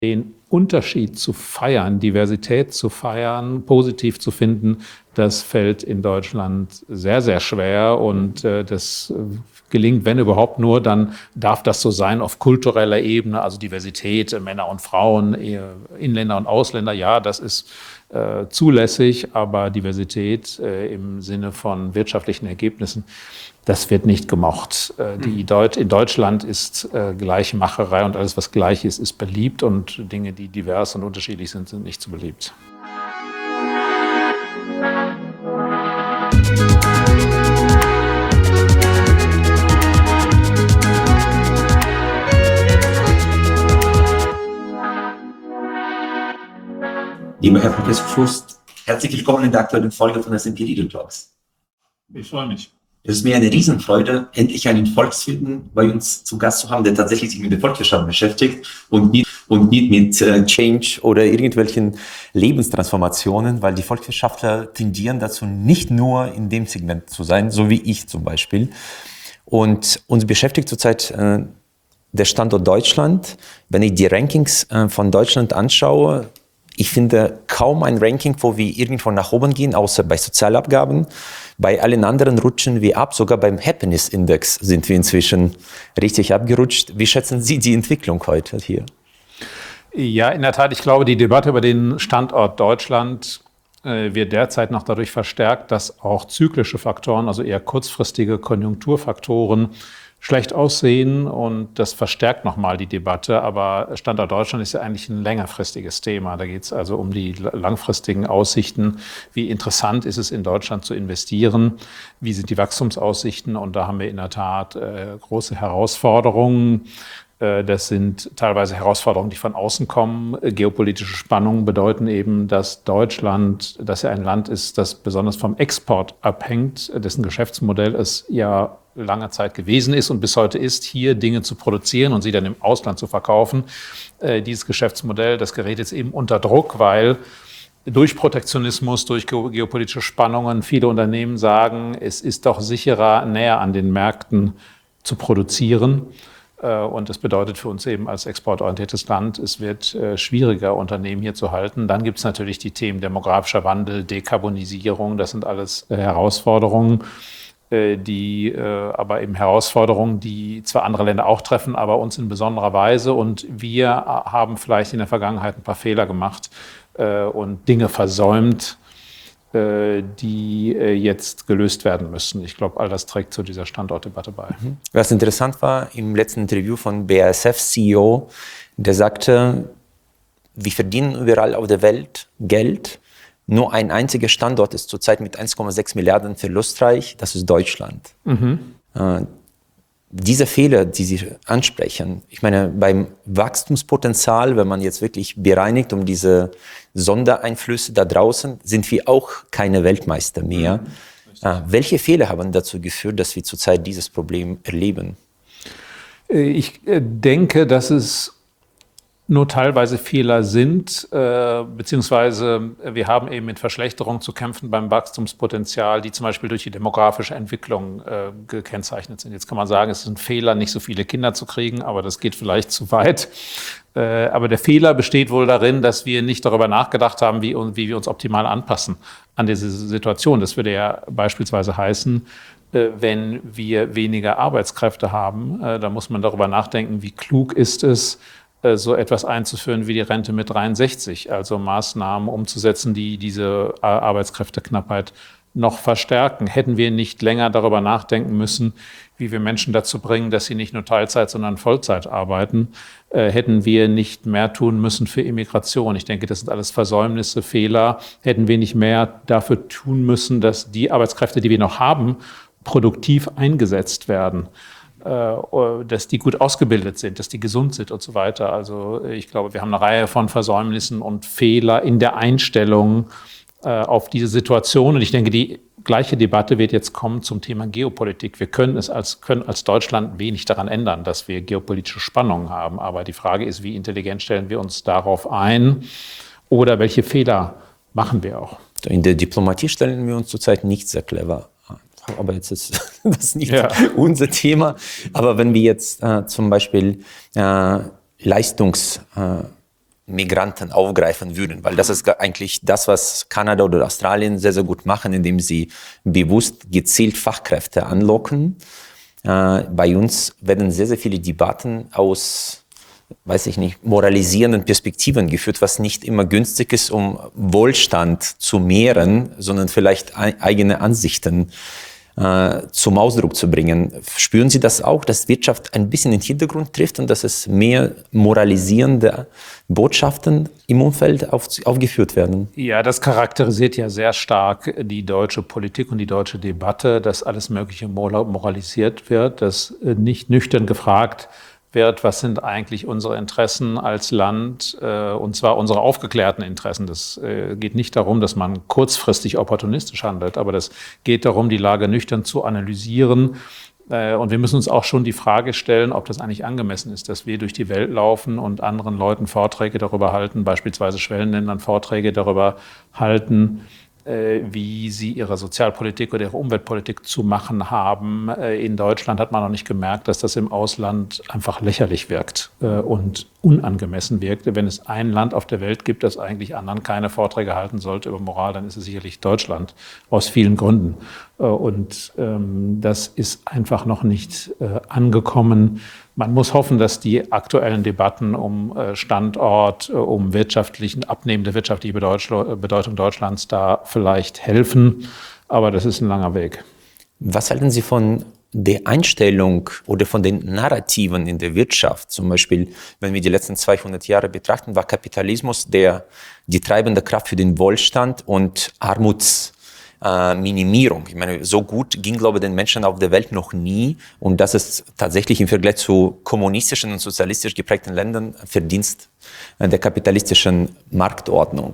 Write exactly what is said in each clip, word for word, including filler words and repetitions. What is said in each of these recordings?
Den Unterschied zu feiern, Diversität zu feiern, positiv zu finden, das fällt in Deutschland sehr, sehr schwer. Und äh, das gelingt, wenn überhaupt nur, dann darf das so sein auf kultureller Ebene, also Diversität, Männer und Frauen, Inländer und Ausländer, ja, das ist äh, zulässig, aber Diversität äh, im Sinne von wirtschaftlichen Ergebnissen, das wird nicht gemocht. Äh, die Deut- in Deutschland ist äh, Gleichmacherei und alles, was gleich ist, ist beliebt, und Dinge, die divers und unterschiedlich sind, sind nicht so beliebt. Lieber Herr Professor Fust, herzlich willkommen in der aktuellen Folge von S and P Legal Talks. Ich freue mich. Es ist mir eine Riesenfreude, endlich einen Volkswirten bei uns zu Gast zu haben, der tatsächlich sich mit der Volkswirtschaft beschäftigt und nicht, und nicht mit äh, Change oder irgendwelchen Lebenstransformationen, weil die Volkswirtschaftler tendieren dazu, nicht nur in dem Segment zu sein, so wie ich zum Beispiel. Und uns beschäftigt zurzeit äh, der Standort Deutschland. Wenn ich die Rankings äh, von Deutschland anschaue, ich finde kaum ein Ranking, wo wir irgendwo nach oben gehen, außer bei Sozialabgaben. Bei allen anderen rutschen wir ab, sogar beim Happiness Index sind wir inzwischen richtig abgerutscht. Wie schätzen Sie die Entwicklung heute hier? Ja, in der Tat, ich glaube, die Debatte über den Standort Deutschland äh, wird derzeit noch dadurch verstärkt, dass auch zyklische Faktoren, also eher kurzfristige Konjunkturfaktoren, schlecht aussehen, und das verstärkt nochmal die Debatte. Aber Standort Deutschland ist ja eigentlich ein längerfristiges Thema. Da geht es also um die langfristigen Aussichten. Wie interessant ist es, in Deutschland zu investieren? Wie sind die Wachstumsaussichten? Und da haben wir in der Tat äh, große Herausforderungen. Äh, das sind teilweise Herausforderungen, die von außen kommen. Geopolitische Spannungen bedeuten eben, dass Deutschland, dass ja ein Land ist, das besonders vom Export abhängt, dessen Geschäftsmodell es ja lange Zeit gewesen ist und bis heute ist, hier Dinge zu produzieren und sie dann im Ausland zu verkaufen. Äh, dieses Geschäftsmodell, das gerät jetzt eben unter Druck, weil durch Protektionismus, durch geopolitische Spannungen viele Unternehmen sagen, es ist doch sicherer, näher an den Märkten zu produzieren. Äh, und das bedeutet für uns eben als exportorientiertes Land, es wird äh, schwieriger, Unternehmen hier zu halten. Dann gibt es natürlich die Themen demografischer Wandel, Dekarbonisierung, das sind alles äh, Herausforderungen. Die äh, aber eben Herausforderungen, die zwar andere Länder auch treffen, aber uns in besonderer Weise. Und wir haben vielleicht in der Vergangenheit ein paar Fehler gemacht äh, und Dinge versäumt, äh, die äh, jetzt gelöst werden müssen. Ich glaube, all das trägt zu dieser Standortdebatte bei. Was interessant war, im letzten Interview von B A S F-C E O, der sagte, wir verdienen überall auf der Welt Geld. Nur ein einziger Standort ist zurzeit mit eins Komma sechs Milliarden verlustreich, das ist Deutschland. Mhm. Äh, diese Fehler, die Sie ansprechen, ich meine, beim Wachstumspotenzial, wenn man jetzt wirklich bereinigt um diese Sondereinflüsse da draußen, sind wir auch keine Weltmeister mehr. Mhm. Äh, welche Fehler haben dazu geführt, dass wir zurzeit dieses Problem erleben? Ich denke, dass es nur teilweise Fehler sind, äh, beziehungsweise wir haben eben mit Verschlechterungen zu kämpfen beim Wachstumspotenzial, die zum Beispiel durch die demografische Entwicklung äh, gekennzeichnet sind. Jetzt kann man sagen, es ist ein Fehler, nicht so viele Kinder zu kriegen, aber das geht vielleicht zu weit. Äh, aber der Fehler besteht wohl darin, dass wir nicht darüber nachgedacht haben, wie, wie wir uns optimal anpassen an diese Situation. Das würde ja beispielsweise heißen, äh, wenn wir weniger Arbeitskräfte haben, äh, da muss man darüber nachdenken, wie klug ist es, so etwas einzuführen wie die Rente mit dreiundsechzig, also Maßnahmen umzusetzen, die diese Arbeitskräfteknappheit noch verstärken. Hätten wir nicht länger darüber nachdenken müssen, wie wir Menschen dazu bringen, dass sie nicht nur Teilzeit, sondern Vollzeit arbeiten, äh, hätten wir nicht mehr tun müssen für Immigration. Ich denke, das sind alles Versäumnisse, Fehler. Hätten wir nicht mehr dafür tun müssen, dass die Arbeitskräfte, die wir noch haben, produktiv eingesetzt werden, dass die gut ausgebildet sind, dass die gesund sind und so weiter. Also ich glaube, wir haben eine Reihe von Versäumnissen und Fehler in der Einstellung auf diese Situation. Und ich denke, die gleiche Debatte wird jetzt kommen zum Thema Geopolitik. Wir können es als, können als Deutschland wenig daran ändern, dass wir geopolitische Spannungen haben. Aber die Frage ist, wie intelligent stellen wir uns darauf ein oder welche Fehler machen wir auch? In der Diplomatie stellen wir uns zurzeit nicht sehr clever. Aber jetzt ist das nicht ja. unser Thema. Aber wenn wir jetzt äh, zum Beispiel äh, Leistungs, äh, Migranten aufgreifen würden, weil das ist eigentlich das, was Kanada oder Australien sehr, sehr gut machen, indem sie bewusst gezielt Fachkräfte anlocken. Äh, bei uns werden sehr, sehr viele Debatten aus, weiß ich nicht, moralisierenden Perspektiven geführt, was nicht immer günstig ist, um Wohlstand zu mehren, sondern vielleicht eigene Ansichten äh, zum Ausdruck zu bringen. Spüren Sie das auch, dass Wirtschaft ein bisschen in den Hintergrund trifft und dass es mehr moralisierende Botschaften im Umfeld auf, aufgeführt werden? Ja, das charakterisiert ja sehr stark die deutsche Politik und die deutsche Debatte, dass alles Mögliche moralisiert wird, dass nicht nüchtern gefragt wird, was sind eigentlich unsere Interessen als Land, äh, und zwar unsere aufgeklärten Interessen. Das äh, geht nicht darum, dass man kurzfristig opportunistisch handelt, aber das geht darum, die Lage nüchtern zu analysieren. Äh, und wir müssen uns auch schon die Frage stellen, ob das eigentlich angemessen ist, dass wir durch die Welt laufen und anderen Leuten Vorträge darüber halten, beispielsweise Schwellenländern Vorträge darüber halten, wie sie ihre Sozialpolitik oder ihre Umweltpolitik zu machen haben. In Deutschland hat man noch nicht gemerkt, dass das im Ausland einfach lächerlich wirkt und unangemessen wirkt. Wenn es ein Land auf der Welt gibt, das eigentlich anderen keine Vorträge halten sollte über Moral, dann ist es sicherlich Deutschland, aus vielen Gründen. Und das ist einfach noch nicht angekommen. Man muss hoffen, dass die aktuellen Debatten um Standort, um wirtschaftlichen, abnehmende wirtschaftliche Bedeutung Deutschlands da vielleicht helfen. Aber das ist ein langer Weg. Was halten Sie von der Einstellung oder von den Narrativen in der Wirtschaft? Zum Beispiel, wenn wir die letzten zweihundert Jahre betrachten, war Kapitalismus der, die treibende Kraft für den Wohlstand und Armuts. Äh, Minimierung. Ich meine, so gut ging, glaube ich, den Menschen auf der Welt noch nie. Und das ist tatsächlich im Vergleich zu kommunistischen und sozialistisch geprägten Ländern Verdienst äh, der kapitalistischen Marktordnung.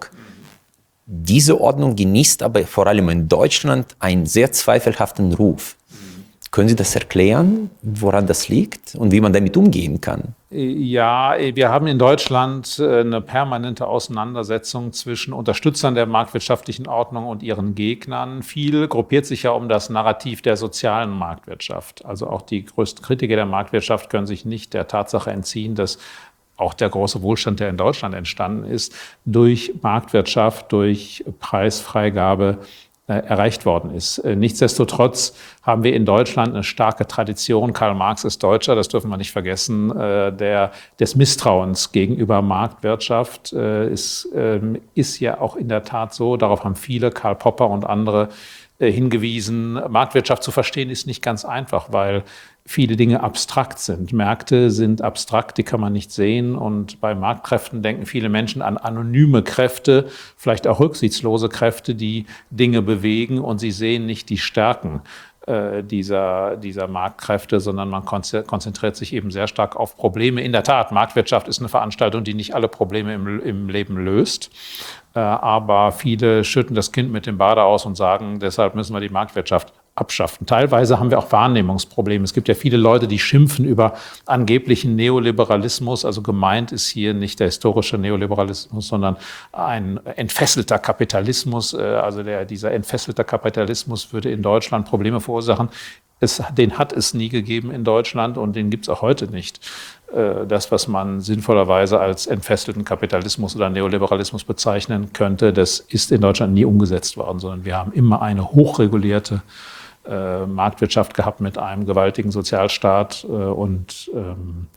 Diese Ordnung genießt aber vor allem in Deutschland einen sehr zweifelhaften Ruf. Können Sie das erklären, woran das liegt und wie man damit umgehen kann? Ja, wir haben in Deutschland eine permanente Auseinandersetzung zwischen Unterstützern der marktwirtschaftlichen Ordnung und ihren Gegnern. Viel gruppiert sich ja um das Narrativ der sozialen Marktwirtschaft. Also auch die größten Kritiker der Marktwirtschaft können sich nicht der Tatsache entziehen, dass auch der große Wohlstand, der in Deutschland entstanden ist, durch Marktwirtschaft, durch Preisfreigabe erreicht worden ist. Nichtsdestotrotz haben wir in Deutschland eine starke Tradition. Karl Marx ist Deutscher, das dürfen wir nicht vergessen. Der, des Misstrauens gegenüber Marktwirtschaft ist, ist ja auch in der Tat so. Darauf haben viele, Karl Popper und andere, hingewiesen. Marktwirtschaft zu verstehen ist nicht ganz einfach, weil viele Dinge abstrakt sind. Märkte sind abstrakt, die kann man nicht sehen. Und bei Marktkräften denken viele Menschen an anonyme Kräfte, vielleicht auch rücksichtslose Kräfte, die Dinge bewegen. Und sie sehen nicht die Stärken äh, dieser, dieser Marktkräfte, sondern man konzentriert sich eben sehr stark auf Probleme. In der Tat, Marktwirtschaft ist eine Veranstaltung, die nicht alle Probleme im, im Leben löst. Äh, aber viele schütten das Kind mit dem Bade aus und sagen, deshalb müssen wir die Marktwirtschaft abschaffen. Teilweise haben wir auch Wahrnehmungsprobleme. Es gibt ja viele Leute, die schimpfen über angeblichen Neoliberalismus. Also gemeint ist hier nicht der historische Neoliberalismus, sondern ein entfesselter Kapitalismus. Also der, dieser entfesselte Kapitalismus würde in Deutschland Probleme verursachen. Es, den hat es nie gegeben in Deutschland und den gibt es auch heute nicht. Das, was man sinnvollerweise als entfesselten Kapitalismus oder Neoliberalismus bezeichnen könnte, das ist in Deutschland nie umgesetzt worden, sondern wir haben immer eine hochregulierte äh, Marktwirtschaft gehabt mit einem gewaltigen Sozialstaat. Äh, und ähm,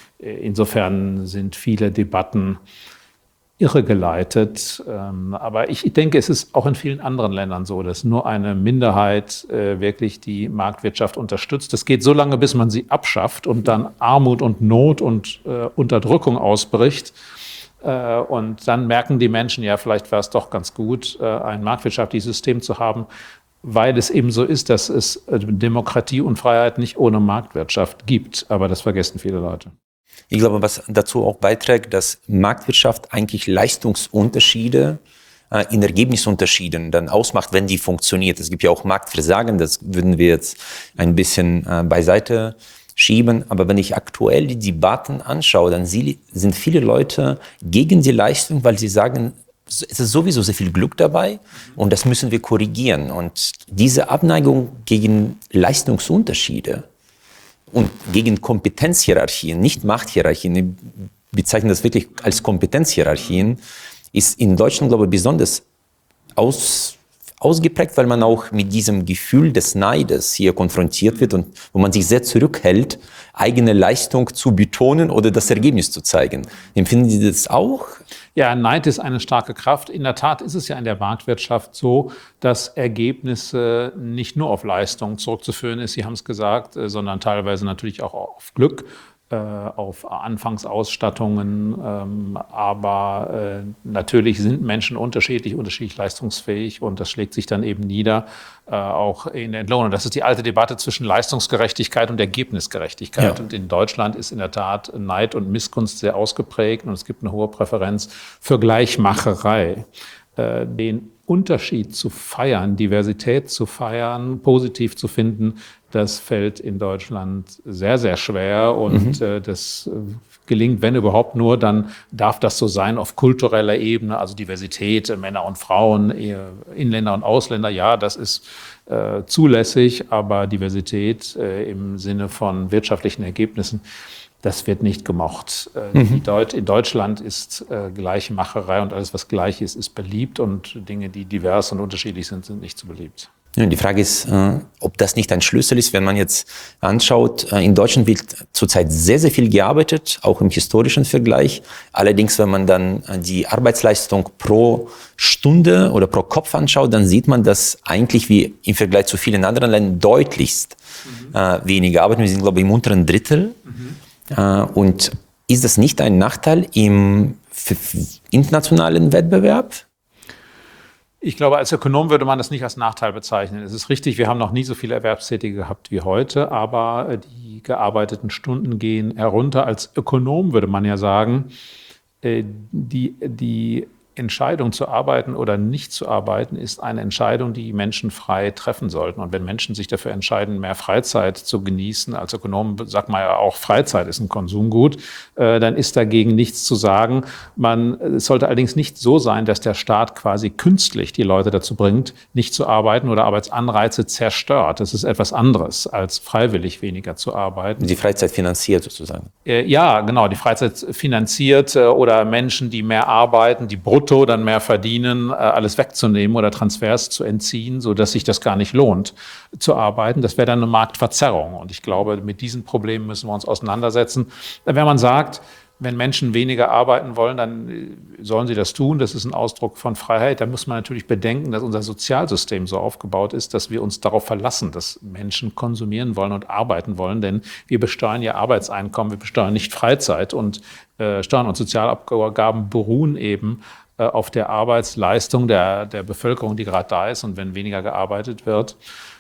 insofern sind viele Debatten irregeleitet. Ähm, aber ich denke, es ist auch in vielen anderen Ländern so, dass nur eine Minderheit äh, wirklich die Marktwirtschaft unterstützt. Das geht so lange, bis man sie abschafft und dann Armut und Not und äh, Unterdrückung ausbricht. Äh, und dann merken die Menschen, ja, vielleicht wäre es doch ganz gut, äh, ein marktwirtschaftliches System zu haben, weil es eben so ist, dass es Demokratie und Freiheit nicht ohne Marktwirtschaft gibt. Aber das vergessen viele Leute. Ich glaube, was dazu auch beiträgt, dass Marktwirtschaft eigentlich Leistungsunterschiede äh, in Ergebnisunterschieden dann ausmacht, wenn die funktioniert. Es gibt ja auch Marktversagen, das würden wir jetzt ein bisschen äh, beiseite schieben. Aber wenn ich aktuell die Debatten anschaue, dann sind viele Leute gegen die Leistung, weil sie sagen, es ist sowieso sehr viel Glück dabei und das müssen wir korrigieren. Und diese Abneigung gegen Leistungsunterschiede und gegen Kompetenzhierarchien, nicht Machthierarchien. bezeichne das wirklich als Kompetenzhierarchien, ist in Deutschland, glaube ich, besonders aus, ausgeprägt, weil man auch mit diesem Gefühl des Neides hier konfrontiert wird und wo man sich sehr zurückhält, eigene Leistung zu betonen oder das Ergebnis zu zeigen. Empfinden Sie das auch? Ja, Neid ist eine starke Kraft. In der Tat ist es ja in der Marktwirtschaft so, dass Ergebnisse nicht nur auf Leistung zurückzuführen ist, Sie haben es gesagt, sondern teilweise natürlich auch auf Glück, auf Anfangsausstattungen, aber natürlich sind Menschen unterschiedlich, unterschiedlich leistungsfähig und das schlägt sich dann eben nieder, auch in der Entlohnung. Das ist die alte Debatte zwischen Leistungsgerechtigkeit und Ergebnisgerechtigkeit. Ja. Und in Deutschland ist in der Tat Neid und Missgunst sehr ausgeprägt und es gibt eine hohe Präferenz für Gleichmacherei. Den Unterschied zu feiern, Diversität zu feiern, positiv zu finden, das fällt in Deutschland sehr, sehr schwer und mhm. äh, das äh, gelingt, wenn überhaupt nur, dann darf das so sein auf kultureller Ebene, also Diversität, äh, Männer und Frauen, äh, Inländer und Ausländer, ja, das ist äh, zulässig, aber Diversität äh, im Sinne von wirtschaftlichen Ergebnissen, das wird nicht gemocht. Mhm. Die Deut- in Deutschland ist äh, Gleichmacherei und alles, was gleich ist, ist beliebt und Dinge, die divers und unterschiedlich sind, sind nicht so beliebt. Ja, die Frage ist, äh, ob das nicht ein Schlüssel ist, wenn man jetzt anschaut, äh, in Deutschland wird zurzeit sehr, sehr viel gearbeitet, auch im historischen Vergleich. Allerdings, wenn man dann äh, die Arbeitsleistung pro Stunde oder pro Kopf anschaut, dann sieht man, dass eigentlich wie im Vergleich zu vielen anderen Ländern deutlichst mhm. äh, weniger arbeiten. Wir sind, glaube ich, im unteren Drittel. Mhm. Äh, und ist das nicht ein Nachteil im internationalen Wettbewerb? Ich glaube, als Ökonom würde man das nicht als Nachteil bezeichnen. Es ist richtig, wir haben noch nie so viele Erwerbstätige gehabt wie heute, aber die gearbeiteten Stunden gehen herunter. Als Ökonom würde man ja sagen, die, die Entscheidung zu arbeiten oder nicht zu arbeiten ist eine Entscheidung, die Menschen frei treffen sollten. Und wenn Menschen sich dafür entscheiden, mehr Freizeit zu genießen, als Ökonom sagt man ja auch, Freizeit ist ein Konsumgut, äh, dann ist dagegen nichts zu sagen. Man, es sollte allerdings nicht so sein, dass der Staat quasi künstlich die Leute dazu bringt, nicht zu arbeiten oder Arbeitsanreize zerstört. Das ist etwas anderes, als freiwillig weniger zu arbeiten. Die Freizeit finanziert sozusagen. Äh, ja, genau, die Freizeit finanziert äh, oder Menschen, die mehr arbeiten, die brutto dann mehr verdienen, alles wegzunehmen oder Transfers zu entziehen, sodass sich das gar nicht lohnt, zu arbeiten. Das wäre dann eine Marktverzerrung. Und ich glaube, mit diesen Problemen müssen wir uns auseinandersetzen. Wenn man sagt, wenn Menschen weniger arbeiten wollen, dann sollen sie das tun. Das ist ein Ausdruck von Freiheit. Da muss man natürlich bedenken, dass unser Sozialsystem so aufgebaut ist, dass wir uns darauf verlassen, dass Menschen konsumieren wollen und arbeiten wollen. Denn wir besteuern ja Arbeitseinkommen, wir besteuern nicht Freizeit. Und äh, Steuern und Sozialabgaben beruhen eben äh, auf der Arbeitsleistung der, der Bevölkerung, die gerade da ist. Und wenn weniger gearbeitet wird,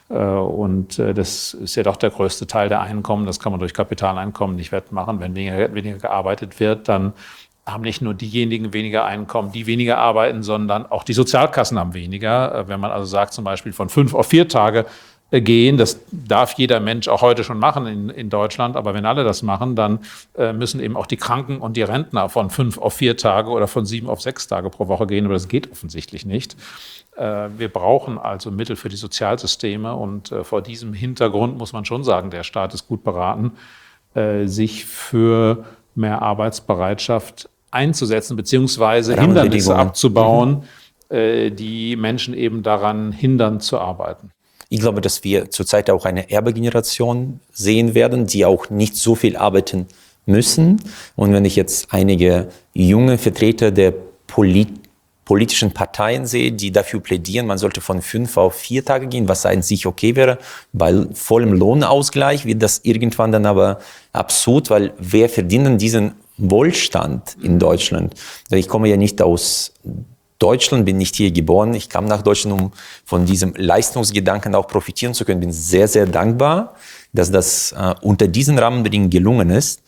und das ist ja doch der größte Teil der Einkommen. Das kann man durch Kapitaleinkommen nicht wettmachen. Wenn weniger, weniger gearbeitet wird, dann haben nicht nur diejenigen weniger Einkommen, die weniger arbeiten, sondern auch die Sozialkassen haben weniger. Wenn man also sagt, zum Beispiel von fünf auf vier Tage gehen, das darf jeder Mensch auch heute schon machen in, in Deutschland. Aber wenn alle das machen, dann äh, müssen eben auch die Kranken und die Rentner von fünf auf vier Tage oder von sieben auf sechs Tage pro Woche gehen. Aber das geht offensichtlich nicht. Wir brauchen also Mittel für die Sozialsysteme und vor diesem Hintergrund muss man schon sagen, der Staat ist gut beraten, sich für mehr Arbeitsbereitschaft einzusetzen, beziehungsweise Hindernisse abzubauen, mhm. die Menschen eben daran hindern zu arbeiten. Ich glaube, dass wir zurzeit auch eine Erbegeneration sehen werden, die auch nicht so viel arbeiten müssen. Und wenn ich jetzt einige junge Vertreter der Politik politischen Parteien sehe, die dafür plädieren, man sollte von fünf auf vier Tage gehen, was an sich okay wäre. Bei vollem Lohnausgleich wird das irgendwann dann aber absurd, weil wer verdient denn diesen Wohlstand in Deutschland? Ich komme ja nicht aus Deutschland, bin nicht hier geboren. Ich kam nach Deutschland, um von diesem Leistungsgedanken auch profitieren zu können. Bin sehr, sehr dankbar, dass das äh, unter diesen Rahmenbedingungen gelungen ist.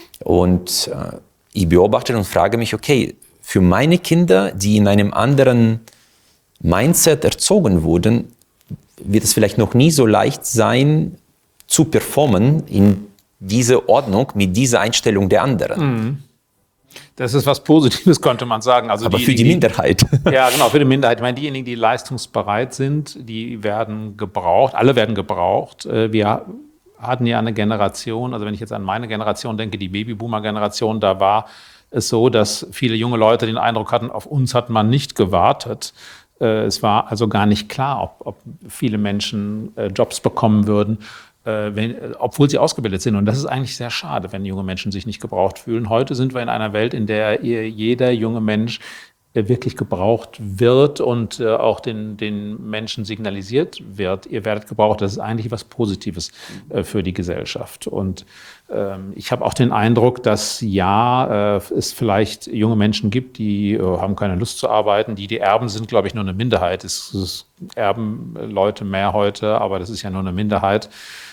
Und äh, ich beobachte und frage mich, okay, für meine Kinder, die in einem anderen Mindset erzogen wurden, wird es vielleicht noch nie so leicht sein, zu performen in dieser Ordnung mit dieser Einstellung der anderen. Das ist was Positives, könnte man sagen. Also aber für die Minderheit. Die, ja, genau, für die Minderheit. Ich meine, diejenigen, die leistungsbereit sind, die werden gebraucht. Alle werden gebraucht. Wir hatten ja eine Generation, also wenn ich jetzt an meine Generation denke, die Babyboomer-Generation, da war es so, dass viele junge Leute den Eindruck hatten, auf uns hat man nicht gewartet. Es war also gar nicht klar, ob, ob viele Menschen Jobs bekommen würden, wenn, obwohl sie ausgebildet sind. Und das ist eigentlich sehr schade, wenn junge Menschen sich nicht gebraucht fühlen. Heute sind wir in einer Welt, in der jeder junge Mensch wirklich gebraucht wird und äh, auch den, den Menschen signalisiert wird, ihr werdet gebraucht. Das ist eigentlich was Positives äh, für die Gesellschaft. Und ähm, ich habe auch den Eindruck, dass ja, äh, es vielleicht junge Menschen gibt, die äh, haben keine Lust zu arbeiten. Die, die Erben sind, glaube ich, nur eine Minderheit. Es, es erben Leute mehr heute, aber das ist ja nur eine Minderheit.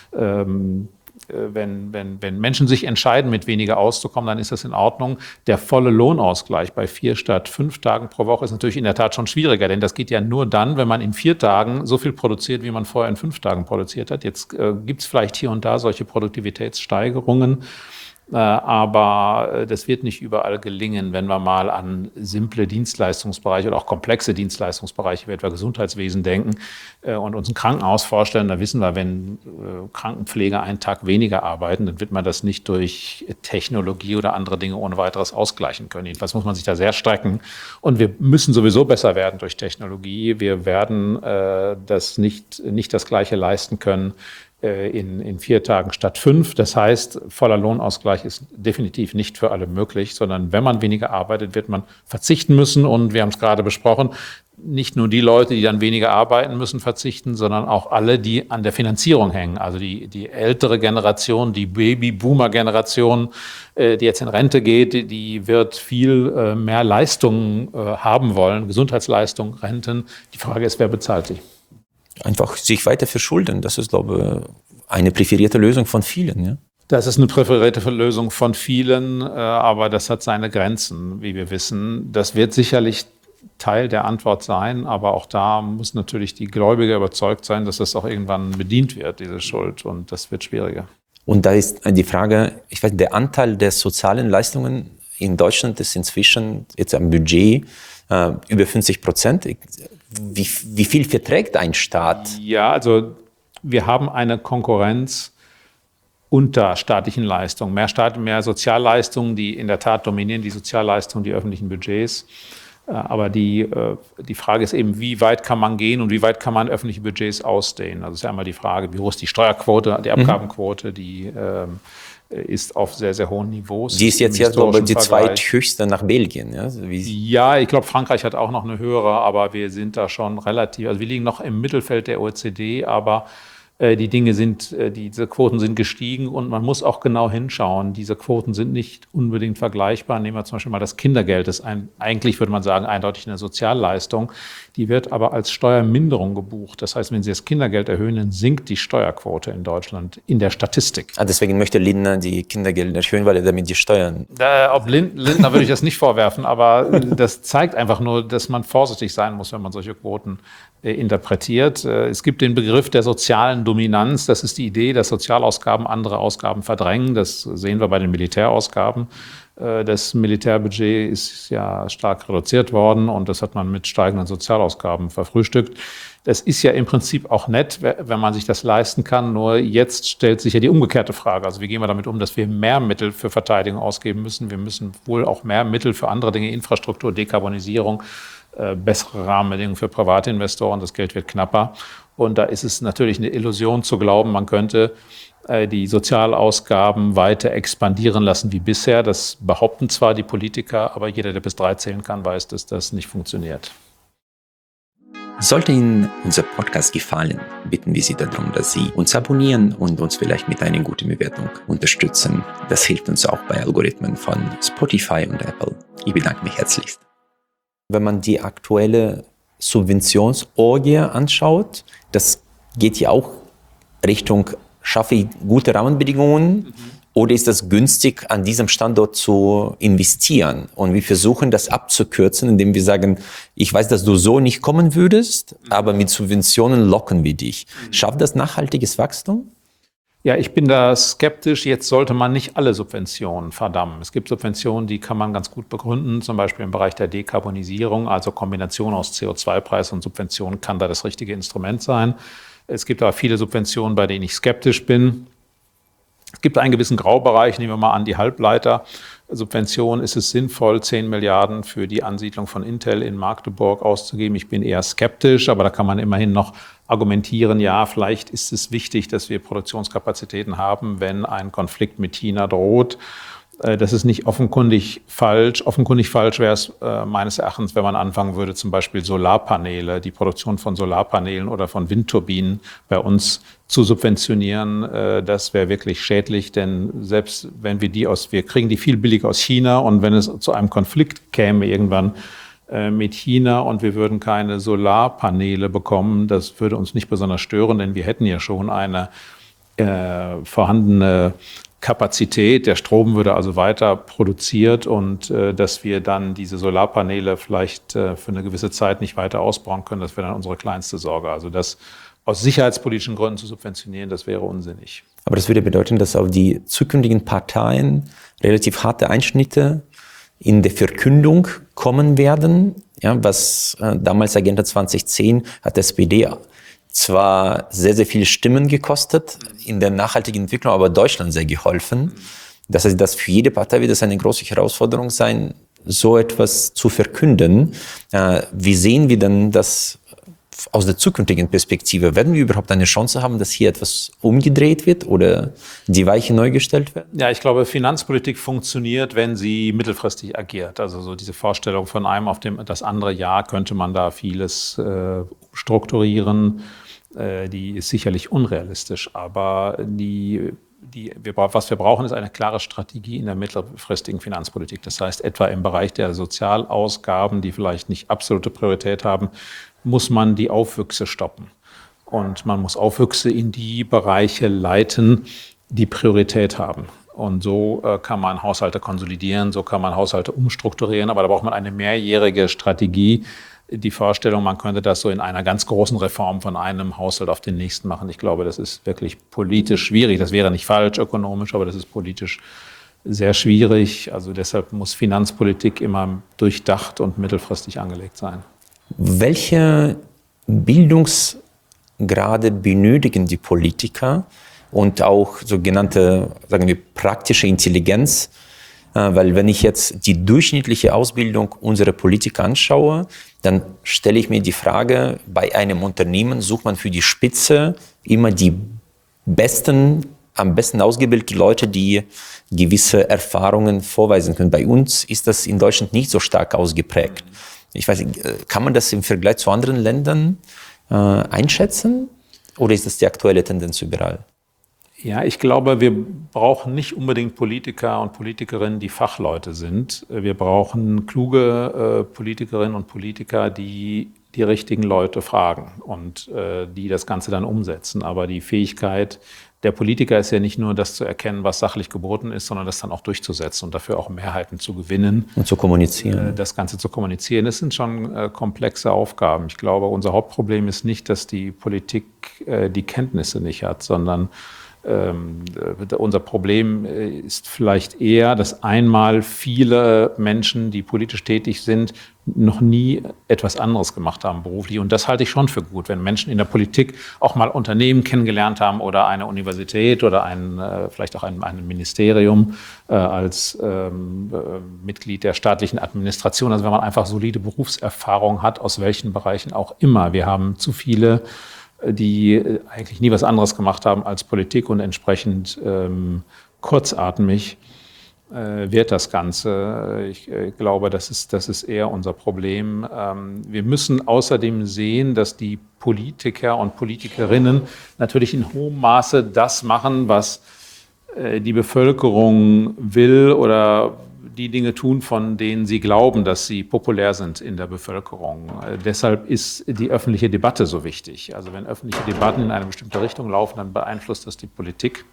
Ähm, Wenn, wenn, wenn Menschen sich entscheiden, mit weniger auszukommen, dann ist das in Ordnung. Der volle Lohnausgleich bei vier statt fünf Tagen pro Woche ist natürlich in der Tat schon schwieriger, denn das geht ja nur dann, wenn man in vier Tagen so viel produziert, wie man vorher in fünf Tagen produziert hat. Jetzt äh, gibt es vielleicht hier und da solche Produktivitätssteigerungen, äh, aber äh, das wird nicht überall gelingen, wenn wir mal an simple Dienstleistungsbereiche oder auch komplexe Dienstleistungsbereiche wie etwa Gesundheitswesen denken äh, und uns ein Krankenhaus vorstellen. Da wissen wir, wenn äh, Krankenpfleger einen Tag weniger arbeiten, dann wird man das nicht durch Technologie oder andere Dinge ohne weiteres ausgleichen können. Jedenfalls muss man sich da sehr strecken. Und wir müssen sowieso besser werden durch Technologie. Wir werden äh, das nicht, nicht das Gleiche leisten können In, in vier Tagen statt fünf. Das heißt, voller Lohnausgleich ist definitiv nicht für alle möglich, sondern wenn man weniger arbeitet, wird man verzichten müssen. Und wir haben es gerade besprochen, nicht nur die Leute, die dann weniger arbeiten müssen, verzichten, sondern auch alle, die an der Finanzierung hängen. Also die, die ältere Generation, die Babyboomer-Generation, die jetzt in Rente geht, die wird viel mehr Leistungen haben wollen, Gesundheitsleistungen, Renten. Die Frage ist, wer bezahlt sie? Einfach sich weiter verschulden. Das ist, glaube ich, eine präferierte Lösung von vielen. Ja? Das ist eine präferierte Lösung von vielen, aber das hat seine Grenzen, wie wir wissen. Das wird sicherlich Teil der Antwort sein, aber auch da muss natürlich die Gläubige überzeugt sein, dass das auch irgendwann bedient wird, diese Schuld, und das wird schwieriger. Und da ist die Frage, ich weiß, der Anteil der sozialen Leistungen in Deutschland ist inzwischen jetzt am Budget äh, über fünfzig Prozent. Wie, wie viel verträgt ein Staat? Ja, also wir haben eine Konkurrenz unter staatlichen Leistungen. Mehr Staat, mehr Sozialleistungen, die in der Tat dominieren, die Sozialleistungen, die öffentlichen Budgets. Aber die, die Frage ist eben, wie weit kann man gehen und wie weit kann man öffentliche Budgets ausdehnen? Also es ist ja einmal die Frage, wie hoch ist die Steuerquote, die Abgabenquote, die ähm, ist auf sehr, sehr hohen Niveaus. Die ist jetzt ja, glaube ich, die zweithöchste nach Belgien. Ja, Wie ja, ich glaube, Frankreich hat auch noch eine höhere, aber wir sind da schon relativ, also wir liegen noch im Mittelfeld der O E C D, aber äh, die Dinge sind, äh, diese Quoten sind gestiegen und man muss auch genau hinschauen. Diese Quoten sind nicht unbedingt vergleichbar. Nehmen wir zum Beispiel mal das Kindergeld, das ist ein, eigentlich würde man sagen, eindeutig eine Sozialleistung. Die wird aber als Steuerminderung gebucht. Das heißt, wenn Sie das Kindergeld erhöhen, dann sinkt die Steuerquote in Deutschland in der Statistik. Ah, deswegen möchte Lindner die Kindergelder erhöhen, weil er damit die Steuern... Äh, ob Lind, Lindner würde ich das nicht vorwerfen, aber das zeigt einfach nur, dass man vorsichtig sein muss, wenn man solche Quoten äh, interpretiert. Äh, es gibt den Begriff der sozialen Dominanz. Das ist die Idee, dass Sozialausgaben andere Ausgaben verdrängen. Das sehen wir bei den Militärausgaben. Das Militärbudget ist ja stark reduziert worden und das hat man mit steigenden Sozialausgaben verfrühstückt. Das ist ja im Prinzip auch nett, wenn man sich das leisten kann. Nur jetzt stellt sich ja die umgekehrte Frage. Also wie gehen wir damit um, dass wir mehr Mittel für Verteidigung ausgeben müssen? Wir müssen wohl auch mehr Mittel für andere Dinge, Infrastruktur, Dekarbonisierung, bessere Rahmenbedingungen für private Investoren. Das Geld wird knapper. Und da ist es natürlich eine Illusion zu glauben, man könnte die Sozialausgaben weiter expandieren lassen wie bisher. Das behaupten zwar die Politiker, aber jeder, der bis drei zählen kann, weiß, dass das nicht funktioniert. Sollte Ihnen unser Podcast gefallen, bitten wir Sie darum, dass Sie uns abonnieren und uns vielleicht mit einer guten Bewertung unterstützen. Das hilft uns auch bei Algorithmen von Spotify und Apple. Ich bedanke mich herzlichst. Wenn man die aktuelle Subventionsorgie anschaut, das geht ja auch Richtung, schaffe ich gute Rahmenbedingungen, mhm. oder ist das günstig, an diesem Standort zu investieren? Und wir versuchen das abzukürzen, indem wir sagen, ich weiß, dass du so nicht kommen würdest, mhm. aber mit Subventionen locken wir dich. Mhm. Schafft das nachhaltiges Wachstum? Ja, ich bin da skeptisch. Jetzt sollte man nicht alle Subventionen verdammen. Es gibt Subventionen, die kann man ganz gut begründen, zum Beispiel im Bereich der Dekarbonisierung, also Kombination aus C O zwei Preis und Subventionen kann da das richtige Instrument sein. Es gibt aber viele Subventionen, bei denen ich skeptisch bin. Es gibt einen gewissen Graubereich, nehmen wir mal an, die Halbleitersubvention. Ist es sinnvoll, zehn Milliarden für die Ansiedlung von Intel in Magdeburg auszugeben? Ich bin eher skeptisch, aber da kann man immerhin noch argumentieren, ja, vielleicht ist es wichtig, dass wir Produktionskapazitäten haben, wenn ein Konflikt mit China droht. Das ist nicht offenkundig falsch. Offenkundig falsch wäre es äh, meines Erachtens, wenn man anfangen würde, zum Beispiel Solarpaneele, die Produktion von Solarpanelen oder von Windturbinen bei uns zu subventionieren. Äh, das wäre wirklich schädlich, denn selbst wenn wir die aus, wir kriegen die viel billiger aus China, und wenn es zu einem Konflikt käme irgendwann äh, mit China und wir würden keine Solarpaneele bekommen, das würde uns nicht besonders stören, denn wir hätten ja schon eine äh, vorhandene Kapazität, der Strom würde also weiter produziert, und äh, dass wir dann diese Solarpaneele vielleicht äh, für eine gewisse Zeit nicht weiter ausbauen können, das wäre dann unsere kleinste Sorge. Also das aus sicherheitspolitischen Gründen zu subventionieren, das wäre unsinnig. Aber das würde bedeuten, dass auf die zukünftigen Parteien relativ harte Einschnitte in der Verkündung kommen werden. Ja, was äh, damals Agenda zwanzig zehn hat S P D zwar sehr, sehr viele Stimmen gekostet in der nachhaltigen Entwicklung, aber Deutschland sehr geholfen. Das heißt, dass für jede Partei wird es eine große Herausforderung sein, so etwas zu verkünden. Äh, wie sehen wir denn das aus der zukünftigen Perspektive? Werden wir überhaupt eine Chance haben, dass hier etwas umgedreht wird oder die Weiche neu gestellt werden? Ja, ich glaube, Finanzpolitik funktioniert, wenn sie mittelfristig agiert. Also so diese Vorstellung von einem auf dem, das andere Jahr könnte man da vieles äh, strukturieren. Äh, die ist sicherlich unrealistisch, aber die Die, wir, was wir brauchen, ist eine klare Strategie in der mittelfristigen Finanzpolitik. Das heißt, etwa im Bereich der Sozialausgaben, die vielleicht nicht absolute Priorität haben, muss man die Aufwüchse stoppen. Und man muss Aufwüchse in die Bereiche leiten, die Priorität haben. Und so äh, kann man Haushalte konsolidieren, so kann man Haushalte umstrukturieren, aber da braucht man eine mehrjährige Strategie. Die Vorstellung, man könnte das so in einer ganz großen Reform von einem Haushalt auf den nächsten machen. Ich glaube, das ist wirklich politisch schwierig. Das wäre nicht falsch ökonomisch, aber das ist politisch sehr schwierig. Also deshalb muss Finanzpolitik immer durchdacht und mittelfristig angelegt sein. Welche Bildungsgrade benötigen die Politiker und auch sogenannte, sagen wir, praktische Intelligenz? Weil wenn ich jetzt die durchschnittliche Ausbildung unserer Politiker anschaue, dann stelle ich mir die Frage, bei einem Unternehmen sucht man für die Spitze immer die besten, am besten ausgebildeten Leute, die gewisse Erfahrungen vorweisen können. Bei uns ist das in Deutschland nicht so stark ausgeprägt. Ich weiß nicht, kann man das im Vergleich zu anderen Ländern äh, einschätzen oder ist das die aktuelle Tendenz überall? Ja, ich glaube, wir brauchen nicht unbedingt Politiker und Politikerinnen, die Fachleute sind. Wir brauchen kluge äh, Politikerinnen und Politiker, die die richtigen Leute fragen und äh, die das Ganze dann umsetzen. Aber die Fähigkeit der Politiker ist ja nicht nur das zu erkennen, was sachlich geboten ist, sondern das dann auch durchzusetzen und dafür auch Mehrheiten zu gewinnen. Und zu kommunizieren. Äh, das Ganze zu kommunizieren. Das sind schon äh, komplexe Aufgaben. Ich glaube, unser Hauptproblem ist nicht, dass die Politik äh, die Kenntnisse nicht hat, sondern Ähm, unser Problem ist vielleicht eher, dass einmal viele Menschen, die politisch tätig sind, noch nie etwas anderes gemacht haben beruflich. Und das halte ich schon für gut, wenn Menschen in der Politik auch mal Unternehmen kennengelernt haben oder eine Universität oder ein, vielleicht auch ein, ein Ministerium äh, als ähm, äh, Mitglied der staatlichen Administration. Also wenn man einfach solide Berufserfahrung hat, aus welchen Bereichen auch immer. Wir haben zu viele, die eigentlich nie was anderes gemacht haben als Politik und entsprechend ähm, kurzatmig äh, wird das Ganze. Ich äh, glaube, das ist, das ist eher unser Problem. Ähm, wir müssen außerdem sehen, dass die Politiker und Politikerinnen natürlich in hohem Maße das machen, was äh, die Bevölkerung will oder die Dinge tun, von denen sie glauben, dass sie populär sind in der Bevölkerung. Äh, deshalb ist die öffentliche Debatte so wichtig. Also wenn öffentliche Debatten in eine bestimmte Richtung laufen, dann beeinflusst das die Politik.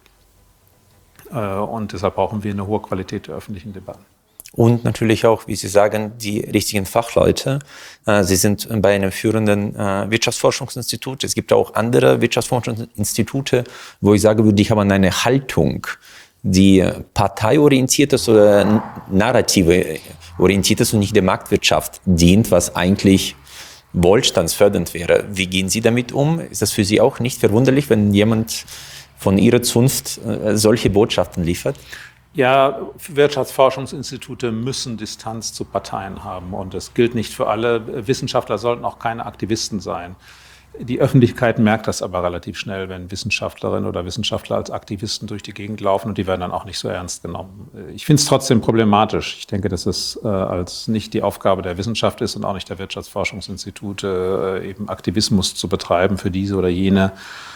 Äh, und deshalb brauchen wir eine hohe Qualität der öffentlichen Debatten. Und natürlich auch, wie Sie sagen, die richtigen Fachleute. Äh, Sie sind bei einem führenden äh, Wirtschaftsforschungsinstitut. Es gibt auch andere Wirtschaftsforschungsinstitute, wo ich sage würde, die haben eine Haltung, die parteiorientiert ist oder narrative orientiert ist und nicht der Marktwirtschaft dient, was eigentlich wohlstandsfördernd wäre. Wie gehen Sie damit um? Ist das für Sie auch nicht verwunderlich, wenn jemand von Ihrer Zunft äh, solche Botschaften liefert? Ja, Wirtschaftsforschungsinstitute müssen Distanz zu Parteien haben und das gilt nicht für alle. Wissenschaftler sollten auch keine Aktivisten sein. Die Öffentlichkeit merkt das aber relativ schnell, wenn Wissenschaftlerinnen oder Wissenschaftler als Aktivisten durch die Gegend laufen und die werden dann auch nicht so ernst genommen. Ich finde es trotzdem problematisch. Ich denke, dass es äh, als nicht die Aufgabe der Wissenschaft ist und auch nicht der Wirtschaftsforschungsinstitute, äh, eben Aktivismus zu betreiben für diese oder jene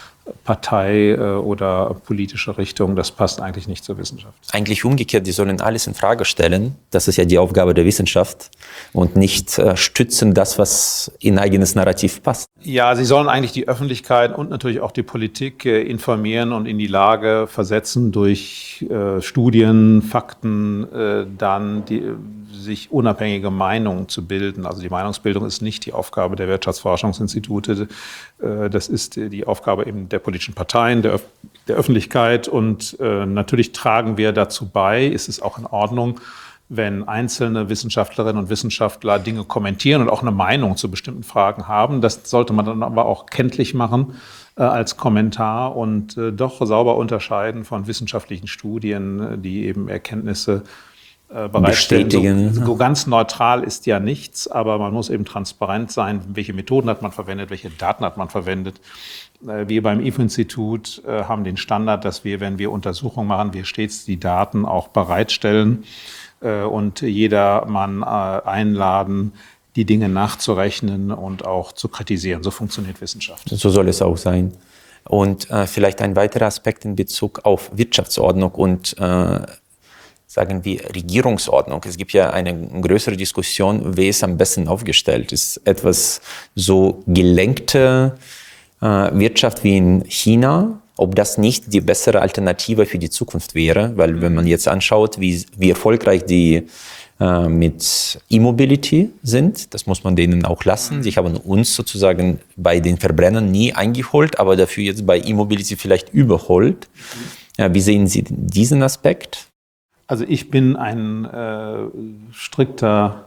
Partei äh, oder politische Richtung. Das passt eigentlich nicht zur Wissenschaft. Eigentlich umgekehrt, die sollen alles in Frage stellen. Das ist ja die Aufgabe der Wissenschaft und nicht äh, stützen das, was in eigenes Narrativ passt. Ja, sie sollen eigentlich die Öffentlichkeit und natürlich auch die Politik äh, informieren und in die Lage versetzen, durch äh, Studien, Fakten, äh, dann die, sich unabhängige Meinungen zu bilden. Also die Meinungsbildung ist nicht die Aufgabe der Wirtschaftsforschungsinstitute. Äh, das ist die Aufgabe eben der politischen Parteien, der, Öf- der Öffentlichkeit. Und äh, natürlich tragen wir dazu bei, ist es auch in Ordnung, wenn einzelne Wissenschaftlerinnen und Wissenschaftler Dinge kommentieren und auch eine Meinung zu bestimmten Fragen haben. Das sollte man dann aber auch kenntlich machen äh, als Kommentar und äh, doch sauber unterscheiden von wissenschaftlichen Studien, die eben Erkenntnisse äh, bereitstellen. Bestätigen. So, so ganz neutral ist ja nichts, aber man muss eben transparent sein, welche Methoden hat man verwendet, welche Daten hat man verwendet. Äh, wir beim I F O-Institut äh, haben den Standard, dass wir, wenn wir Untersuchungen machen, wir stets die Daten auch bereitstellen und jedermann einladen, die Dinge nachzurechnen und auch zu kritisieren. So funktioniert Wissenschaft. So soll es auch sein. Und äh, vielleicht ein weiterer Aspekt in Bezug auf Wirtschaftsordnung und äh, sagen wir Regierungsordnung. Es gibt ja eine größere Diskussion, wer ist am besten aufgestellt. Ist etwas so gelenkte äh, Wirtschaft wie in China, ob das nicht die bessere Alternative für die Zukunft wäre, weil wenn man jetzt anschaut, wie, wie erfolgreich die äh, mit E-Mobility sind, das muss man denen auch lassen. Sie haben uns sozusagen bei den Verbrennern nie eingeholt, aber dafür jetzt bei E-Mobility vielleicht überholt. Ja, wie sehen Sie diesen Aspekt? Also ich bin ein äh, strikter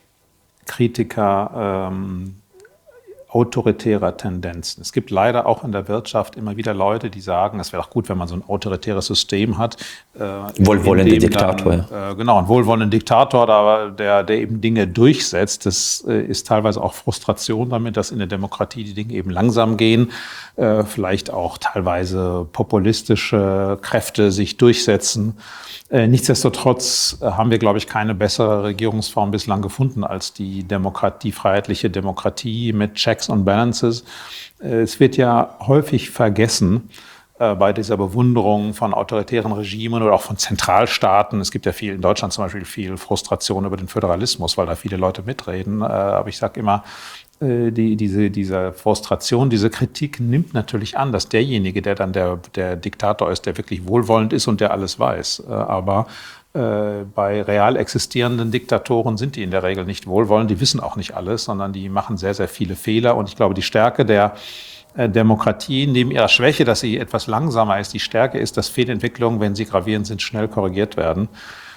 Kritiker ähm, autoritärer Tendenzen. Es gibt leider auch in der Wirtschaft immer wieder Leute, die sagen, es wäre auch gut, wenn man so ein autoritäres System hat. Äh, Wohlwollender Diktator. Dann, äh, genau, ein wohlwollender Diktator, aber der, der eben Dinge durchsetzt. Das äh, ist teilweise auch Frustration damit, dass in der Demokratie die Dinge eben langsam gehen. Äh, vielleicht auch teilweise populistische Kräfte sich durchsetzen. Äh, nichtsdestotrotz äh, haben wir, glaube ich, keine bessere Regierungsform bislang gefunden als die Demokratie, die freiheitliche Demokratie mit Checks and Balances. Äh, es wird ja häufig vergessen äh, bei dieser Bewunderung von autoritären Regimen oder auch von Zentralstaaten. Es gibt ja viel in Deutschland zum Beispiel viel Frustration über den Föderalismus, weil da viele Leute mitreden. Äh, aber ich sage immer, Die, diese, diese Frustration, diese Kritik nimmt natürlich an, dass derjenige, der dann der, der Diktator ist, der wirklich wohlwollend ist und der alles weiß. Aber äh, bei real existierenden Diktatoren sind die in der Regel nicht wohlwollend, die wissen auch nicht alles, sondern die machen sehr, sehr viele Fehler. Und ich glaube, die Stärke der äh, Demokratie, neben ihrer Schwäche, dass sie etwas langsamer ist, die Stärke ist, dass Fehlentwicklungen, wenn sie gravierend sind, schnell korrigiert werden.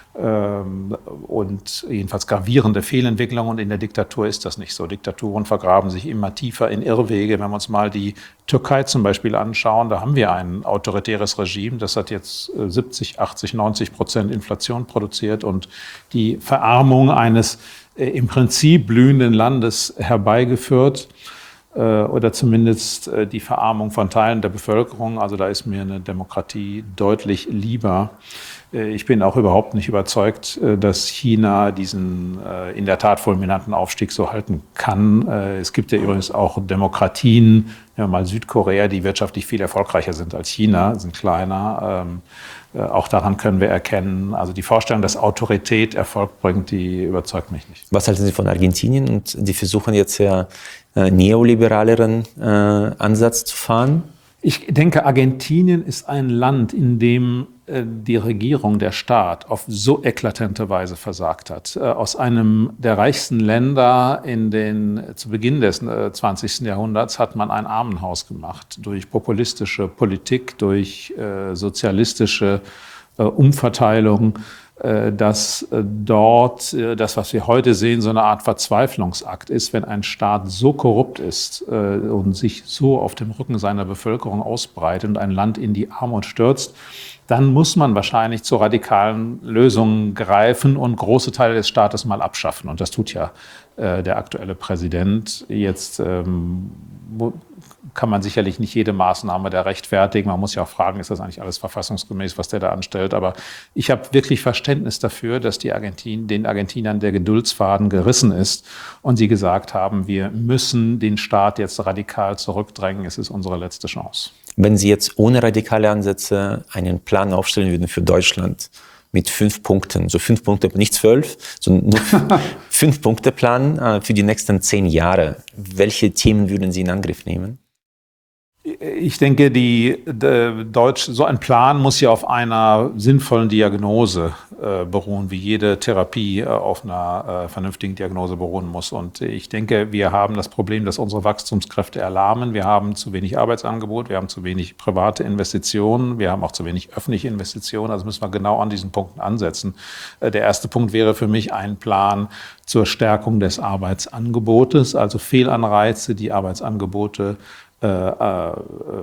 Und jedenfalls gravierende Fehlentwicklungen. Und in der Diktatur ist das nicht so. Diktaturen vergraben sich immer tiefer in Irrwege. Wenn wir uns mal die Türkei zum Beispiel anschauen, da haben wir ein autoritäres Regime, das hat jetzt siebzig, achtzig, neunzig Prozent Inflation produziert und die Verarmung eines im Prinzip blühenden Landes herbeigeführt. Oder zumindest die Verarmung von Teilen der Bevölkerung. Also da ist mir eine Demokratie deutlich lieber. Ich bin auch überhaupt nicht überzeugt, dass China diesen in der Tat fulminanten Aufstieg so halten kann. Es gibt ja übrigens auch Demokratien, ja mal Südkorea, die wirtschaftlich viel erfolgreicher sind als China, sind kleiner. Auch daran können wir erkennen, also die Vorstellung, dass Autorität Erfolg bringt, die überzeugt mich nicht. Was halten Sie von Argentinien? Und die versuchen jetzt ja äh, neoliberaleren äh, Ansatz zu fahren? Ich denke, Argentinien ist ein Land, in dem äh, die Regierung, der Staat auf so eklatante Weise versagt hat. Äh, aus einem der reichsten Länder in den, zu Beginn des äh, zwanzigsten Jahrhunderts hat man ein Armenhaus gemacht. Durch populistische Politik, durch äh, sozialistische äh, Umverteilung. dass dort das, was wir heute sehen, so eine Art Verzweiflungsakt ist, wenn ein Staat so korrupt ist und sich so auf dem Rücken seiner Bevölkerung ausbreitet und ein Land in die Armut stürzt, dann muss man wahrscheinlich zu radikalen Lösungen greifen und große Teile des Staates mal abschaffen. Und das tut ja äh, der aktuelle Präsident. Jetzt ähm, kann man sicherlich nicht jede Maßnahme da rechtfertigen. Man muss ja auch fragen, ist das eigentlich alles verfassungsgemäß, was der da anstellt? Aber ich habe wirklich Verständnis dafür, dass die Argentin, den Argentinern der Geduldsfaden gerissen ist und sie gesagt haben, wir müssen den Staat jetzt radikal zurückdrängen. Es ist unsere letzte Chance. Wenn Sie jetzt ohne radikale Ansätze einen Plan aufstellen würden für Deutschland mit fünf Punkten, so fünf Punkte, nicht zwölf, sondern nur fünf Punkte Plan äh, für die nächsten zehn Jahre, welche Themen würden Sie in Angriff nehmen? Ich denke, die, die Deutsch, so ein Plan muss ja auf einer sinnvollen Diagnose äh, beruhen, wie jede Therapie äh, auf einer äh, vernünftigen Diagnose beruhen muss. Und ich denke, wir haben das Problem, dass unsere Wachstumskräfte erlahmen. Wir haben zu wenig Arbeitsangebot, wir haben zu wenig private Investitionen, wir haben auch zu wenig öffentliche Investitionen. Also müssen wir genau an diesen Punkten ansetzen. Äh, der erste Punkt wäre für mich ein Plan zur Stärkung des Arbeitsangebotes, also Fehlanreize, die Arbeitsangebote Äh, äh,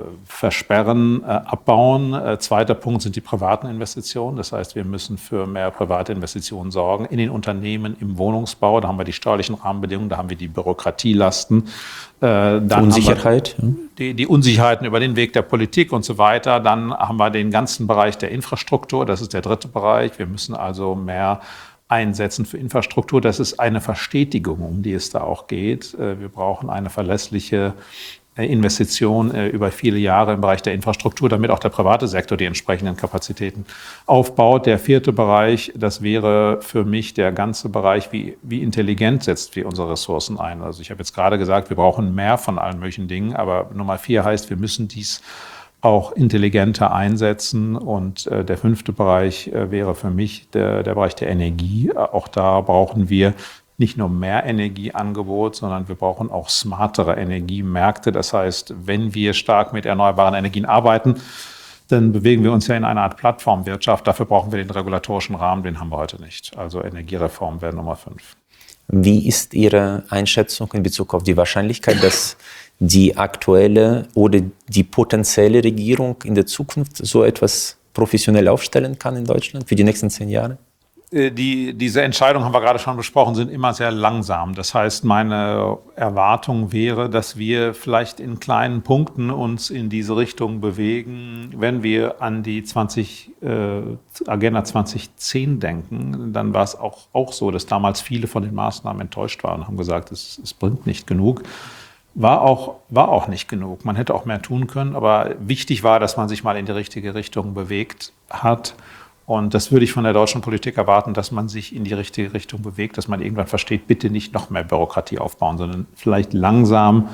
versperren, äh, abbauen. Äh, zweiter Punkt sind die privaten Investitionen. Das heißt, wir müssen für mehr private Investitionen sorgen in den Unternehmen, im Wohnungsbau. Da haben wir die steuerlichen Rahmenbedingungen, da haben wir die Bürokratielasten. Äh, dann Unsicherheit. Haben wir die, die Unsicherheiten über den Weg der Politik und so weiter. Dann haben wir den ganzen Bereich der Infrastruktur. Das ist der dritte Bereich. Wir müssen also mehr einsetzen für Infrastruktur. Das ist eine Verstetigung, um die es da auch geht. Äh, wir brauchen eine verlässliche Investition äh, über viele Jahre im Bereich der Infrastruktur, damit auch der private Sektor die entsprechenden Kapazitäten aufbaut. Der vierte Bereich, das wäre für mich der ganze Bereich, wie, wie intelligent setzt wir unsere Ressourcen ein. Also ich habe jetzt gerade gesagt, wir brauchen mehr von allen möglichen Dingen, aber Nummer vier heißt, wir müssen dies auch intelligenter einsetzen. Und äh, der fünfte Bereich äh, wäre für mich der, der Bereich der Energie. Auch da brauchen wir nicht nur mehr Energieangebot, sondern wir brauchen auch smartere Energiemärkte. Das heißt, wenn wir stark mit erneuerbaren Energien arbeiten, dann bewegen wir uns ja in eine Art Plattformwirtschaft. Dafür brauchen wir den regulatorischen Rahmen, den haben wir heute nicht. Also Energiereform wäre Nummer fünf. Wie ist Ihre Einschätzung in Bezug auf die Wahrscheinlichkeit, dass die aktuelle oder die potenzielle Regierung in der Zukunft so etwas professionell aufstellen kann in Deutschland für die nächsten zehn Jahre? Die, diese Entscheidungen, haben wir gerade schon besprochen, sind immer sehr langsam. Das heißt, meine Erwartung wäre, dass wir vielleicht in kleinen Punkten uns in diese Richtung bewegen. Wenn wir an die zwanzig, äh, Agenda zwanzig zehn denken, dann war es auch, auch so, dass damals viele von den Maßnahmen enttäuscht waren und haben gesagt, es, es bringt nicht genug. War auch, war auch nicht genug. Man hätte auch mehr tun können, aber wichtig war, dass man sich mal in die richtige Richtung bewegt hat. Und das würde ich von der deutschen Politik erwarten, dass man sich in die richtige Richtung bewegt, dass man irgendwann versteht, bitte nicht noch mehr Bürokratie aufbauen, sondern vielleicht langsam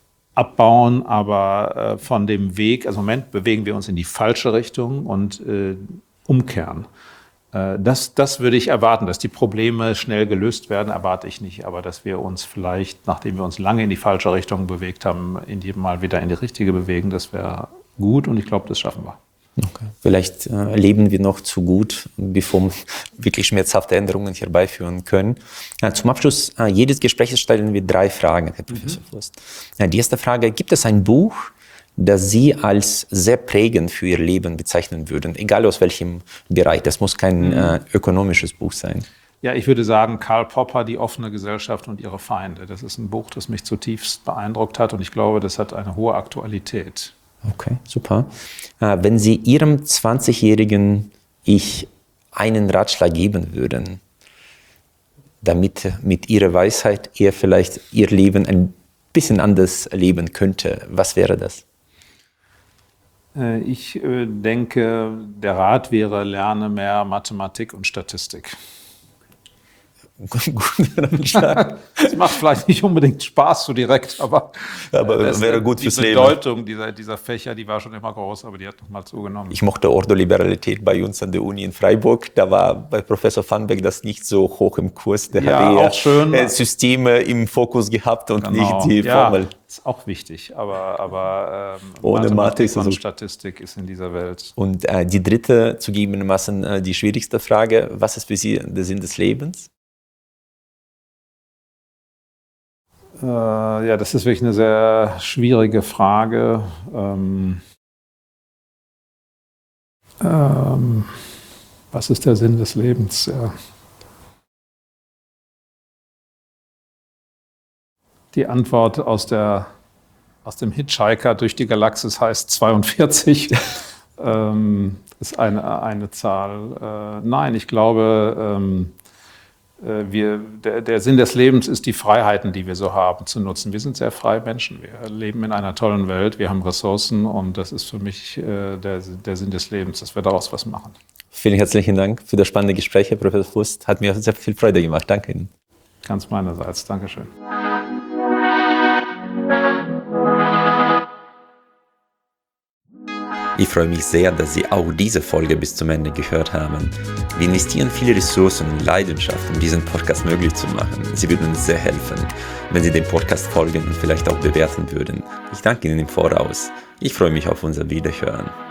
abbauen, aber äh, von dem Weg, also im Moment bewegen wir uns in die falsche Richtung und äh, umkehren. Äh, das, das würde ich erwarten, dass die Probleme schnell gelöst werden, erwarte ich nicht, aber dass wir uns vielleicht, nachdem wir uns lange in die falsche Richtung bewegt haben, in jedem Mal wieder in die richtige bewegen, das wäre gut und ich glaube, das schaffen wir. Okay. Vielleicht äh, leben wir noch zu gut, bevor wir wirklich schmerzhafte Änderungen herbeiführen können. Ja, zum Abschluss äh, jedes Gesprächs stellen wir drei Fragen, Herr Professor mhm. Fust. Ja, die erste Frage, gibt es ein Buch, das Sie als sehr prägend für Ihr Leben bezeichnen würden, egal aus welchem Bereich? Das muss kein mhm. äh, ökonomisches Buch sein. Ja, ich würde sagen, Karl Popper, Die offene Gesellschaft und ihre Feinde. Das ist ein Buch, das mich zutiefst beeindruckt hat und ich glaube, das hat eine hohe Aktualität. Okay, super. Äh, wenn Sie Ihrem zwanzigjährigen Ich einen Ratschlag geben würden, damit mit Ihrer Weisheit er vielleicht Ihr Leben ein bisschen anders leben könnte, was wäre das? Äh, ich äh, denke, der Rat wäre, lerne mehr Mathematik und Statistik. Guter Ratschlag. Es macht vielleicht nicht unbedingt Spaß so direkt, aber, aber das, wäre gut die fürs Leben. Die Bedeutung dieser, dieser Fächer, die war schon immer groß, aber die hat nochmal zugenommen. Ich mochte Ordoliberalität bei uns an der Uni in Freiburg. Da war bei Professor Vanbeck das nicht so hoch im Kurs. Der ja, hat eher auch schön. Systeme im Fokus gehabt und genau. nicht die ja, Formel. Ist auch wichtig, aber, aber ähm, ohne Mathe ist und also Statistik ist in dieser Welt. Und äh, die dritte, zugegebenermaßen äh, die schwierigste Frage: Was ist für Sie der Sinn des Lebens? Äh, ja, das ist wirklich eine sehr schwierige Frage. Ähm, ähm, was ist der Sinn des Lebens? Ja. Die Antwort aus, der, aus dem Hitchhiker durch die Galaxis heißt zweiundvierzig. ähm, ist eine, eine Zahl. Äh, nein, ich glaube, ähm, wir, der, der Sinn des Lebens ist, die Freiheiten, die wir so haben, zu nutzen. Wir sind sehr freie Menschen. Wir leben in einer tollen Welt. Wir haben Ressourcen und das ist für mich äh, der, der Sinn des Lebens, dass wir daraus was machen. Vielen herzlichen Dank für das spannende Gespräch, Herr Professor Fust. Hat mir sehr viel Freude gemacht. Danke Ihnen. Ganz meinerseits. Dankeschön. Ich freue mich sehr, dass Sie auch diese Folge bis zum Ende gehört haben. Wir investieren viele Ressourcen und Leidenschaft, um diesen Podcast möglich zu machen. Sie würden uns sehr helfen, wenn Sie dem Podcast folgen und vielleicht auch bewerten würden. Ich danke Ihnen im Voraus. Ich freue mich auf unser Wiederhören.